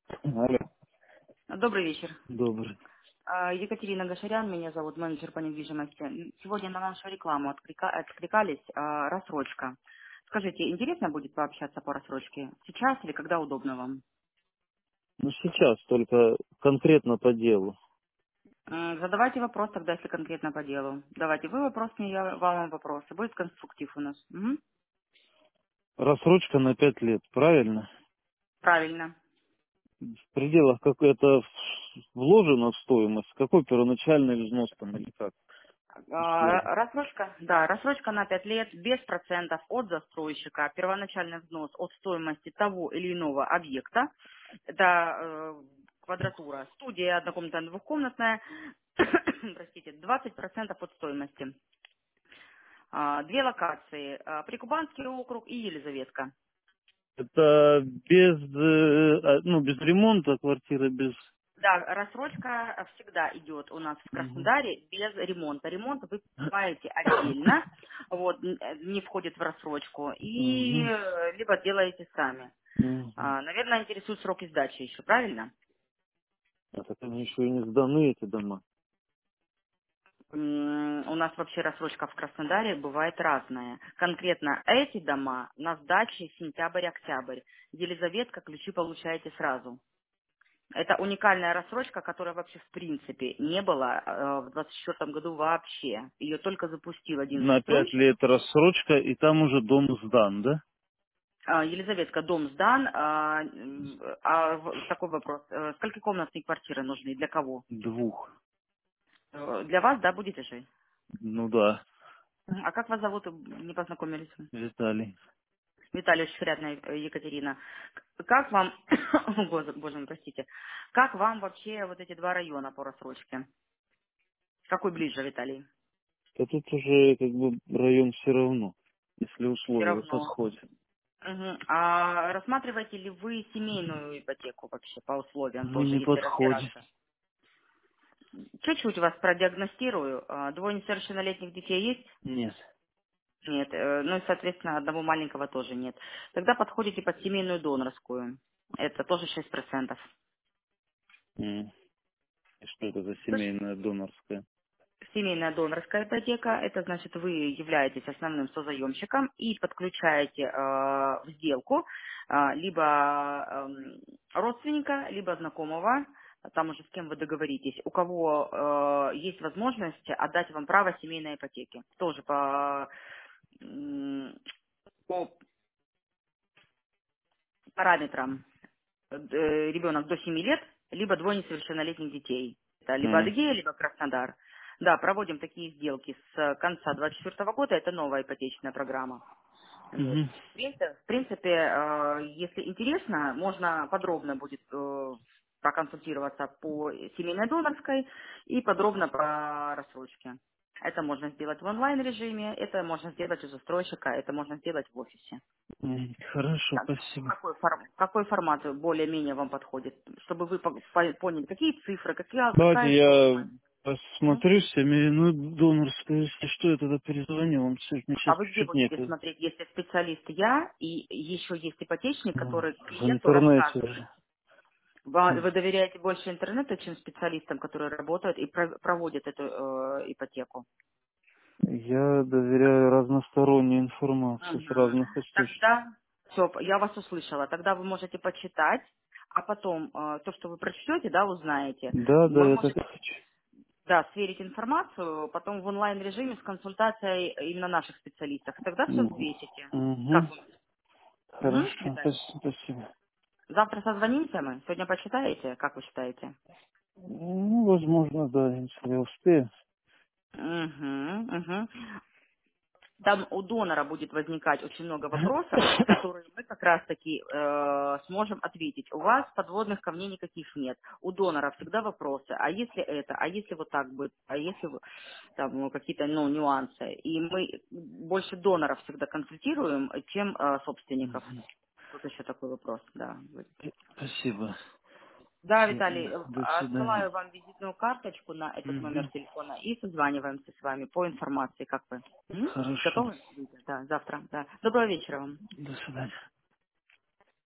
Алло, Добрый вечер. добрый. Екатерина Гашарян, меня зовут, менеджер по недвижимости. Сегодня на нашу рекламу откликались рассрочка. Скажите, интересно будет пообщаться по рассрочке? Сейчас или когда удобно вам? Ну, сейчас только конкретно по делу. Задавайте вопрос тогда, если конкретно по делу. Давайте вы вопрос, мне я вам вопросы. Будет конструктив у нас. Мгм. Рассрочка на 5 лет, правильно? Правильно. В пределах как это вложено в стоимость, какой первоначальный взнос там или как условия? Рассрочка, да, рассрочка на 5 лет без процентов от застройщика, первоначальный взнос от стоимости того или иного объекта, это квадратура, студия однокомнатная, двухкомнатная, простите, 20% от стоимости. Две локации, Прикубанский округ и Елизаветка. Это без ремонта квартиры, без... Да, рассрочка всегда идет у нас в Мгм. Краснодаре без ремонта. Ремонт вы покупаете отдельно, вот, не входит в рассрочку, и Мгм. либо делаете сами. Мгм. Наверное, интересуют сроки сдачи еще, правильно? А так они еще и не сданы, эти дома. У нас вообще рассрочка в Краснодаре бывает разная. Конкретно эти дома на сдаче сентябрь-октябрь. Елизаветка, ключи получаете сразу. Это уникальная рассрочка, которая вообще в принципе не была в 2024 году вообще. Ее только запустил один На 5 застройщик. лет рассрочка, и там уже дом сдан, да? Елизаветка, дом сдан. Такой вопрос. Сколькикомнатные квартиры нужны? Для кого? 2. Для вас, да, будете жить? Ну да, А как вас зовут? Не познакомились. Виталий. Виталий, очень приятно, Екатерина. Как вам, О, боже мой, простите, как вам вообще вот эти два района по рассрочке? Какой ближе, Виталий? Да тут уже как бы район все равно, если Все условия равно. подходят. Мгм. А рассматриваете ли вы семейную ипотеку вообще по условиям Ну, тоже, не если подходит. разбираться? Чуть-чуть вас продиагностирую. Двое несовершеннолетних детей есть? Нет. Нет. Ну и, соответственно, одного маленького тоже нет. Тогда подходите под семейную донорскую. Это тоже 6%. М. И что это за семейная донорская? Семейная донорская ипотека, это значит, вы являетесь основным созаемщиком и подключаете в сделку либо родственника, либо знакомого, там уже с кем вы договоритесь, у кого есть возможность отдать вам право семейной ипотеки. Тоже по параметрам ребенок до 7 лет, либо двое несовершеннолетних детей. Это либо М. Адыгея, либо Краснодар. Да, проводим такие сделки с конца 2024 года. Это новая ипотечная программа. Вот. Мгм. В принципе, если интересно, можно подробно будет проконсультироваться по семейной донорской и подробно по рассрочке. Это можно сделать в онлайн-режиме, это можно сделать у застройщика, это можно сделать в офисе. Хорошо, Так, спасибо. какой формат более-менее вам подходит, чтобы вы поняли, какие цифры, Давайте какая я стоимость? М? посмотрю семейную донорскую, если что, я тогда перезвоню вам. Мне А сейчас вы где чуть-чуть будете некогда. смотреть, если специалист я и еще есть ипотечник, который В клиенту интернете рассказывает? уже. Вы доверяете больше интернету, чем специалистам, которые работают и проводят эту ипотеку? Я доверяю разносторонней информации с Мгм. разных источников. Тогда, все, я вас услышала. Тогда вы можете почитать, а потом то, что вы прочтете, да, узнаете. Да, да, Вы я так и можете хочу. да, сверить информацию, потом в онлайн-режиме с консультацией именно наших специалистов. И тогда все взвесите. Как Угу. вам? Угу, Хорошо, Виталий. спасибо. Завтра созвонимся мы? Сегодня почитаете? Как вы считаете? Ну, возможно, да, если я успею. Угу, угу. Там у донора будет возникать очень много вопросов, которые мы как раз-таки сможем ответить. У вас подводных камней никаких нет. У донора всегда вопросы. А если это? А если вот так будет? А если там какие-то нюансы? И мы больше доноров всегда консультируем, чем собственников. Тут еще такой вопрос, да. Спасибо. Да, Всё, Виталий, до свидания. отсылаю вам визитную карточку на этот номер Мгм. телефона и созваниваемся с вами по информации, как вы. М? Хорошо. Готовы? Да, завтра. Да. Доброго вечера вам. До свидания.